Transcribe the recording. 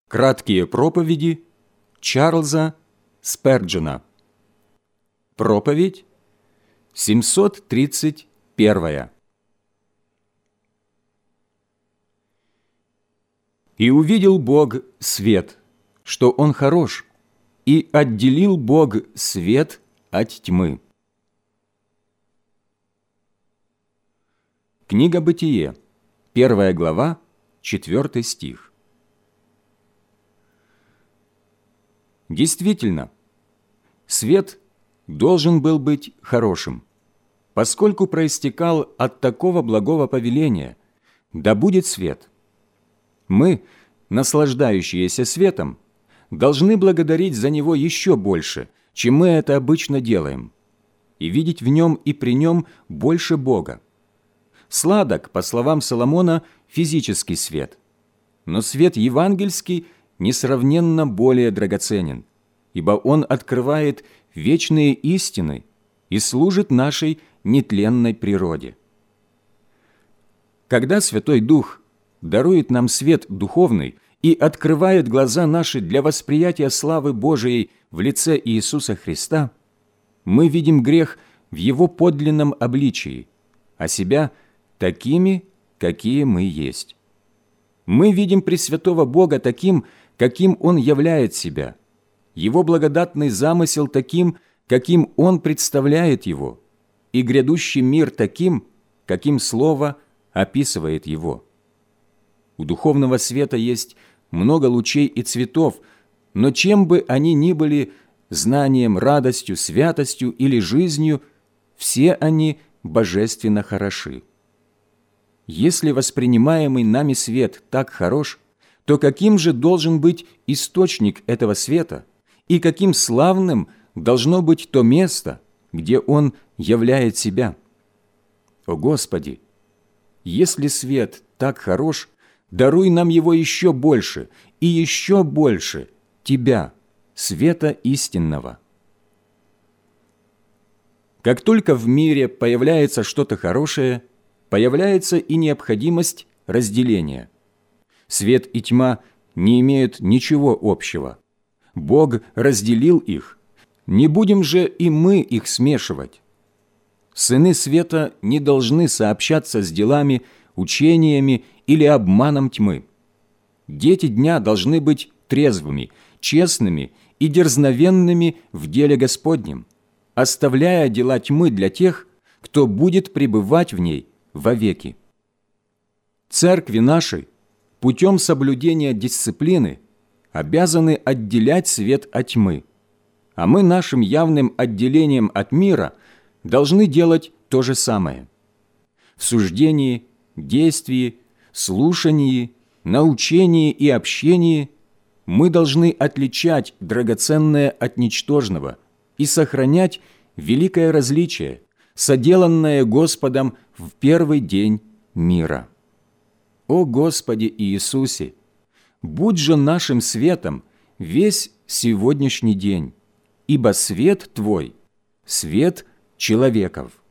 Краткие проповеди Чарльза Сперджена. Проповедь 731. «И увидел Бог свет, что он хорош, и отделил Бог свет от тьмы». Книга Бытие, 1 глава, 4 стих. Действительно, свет должен был быть хорошим, поскольку проистекал от такого благого повеления: «Да будет свет». Мы, наслаждающиеся светом, должны благодарить за него еще больше, чем мы это обычно делаем, и видеть в нем и при нем больше Бога. Сладок, по словам Соломона, физический свет, но свет евангельский несравненно более драгоценен, ибо он открывает вечные истины и служит нашей нетленной природе. Когда Святой Дух дарует нам свет духовный и открывает глаза наши для восприятия славы Божией в лице Иисуса Христа, мы видим грех в Его подлинном обличии, а себя такими, какие мы есть. Мы видим Пресвятого Бога таким, каким Он являет себя, Его благодатный замысел таким, каким Он представляет его, и грядущий мир таким, каким Слово описывает его. У духовного света есть много лучей и цветов, но чем бы они ни были, знанием, радостью, святостью или жизнью, все они божественно хороши. Если воспринимаемый нами свет так хорош, то каким же должен быть источник этого света и каким славным должно быть то место, где он являет себя? О Господи! Если свет так хорош, даруй нам его еще больше и еще больше Тебя, света истинного. Как только в мире появляется что-то хорошее, появляется и необходимость разделения. Свет и тьма не имеют ничего общего. Бог разделил их. Не будем же и мы их смешивать. Сыны света не должны сообщаться с делами, учениями или обманом тьмы. Дети дня должны быть трезвыми, честными и дерзновенными в деле Господнем, оставляя дела тьмы для тех, кто будет пребывать в ней вовеки. Церкви нашей путем соблюдения дисциплины обязаны отделять свет от тьмы, а мы нашим явным отделением от мира должны делать то же самое. В суждении, действии, слушании, научении и общении мы должны отличать драгоценное от ничтожного и сохранять великое различие, соделанное Господом в первый день мира. О Господи Иисусе! Будь же нашим светом весь сегодняшний день, ибо свет Твой – свет человеков.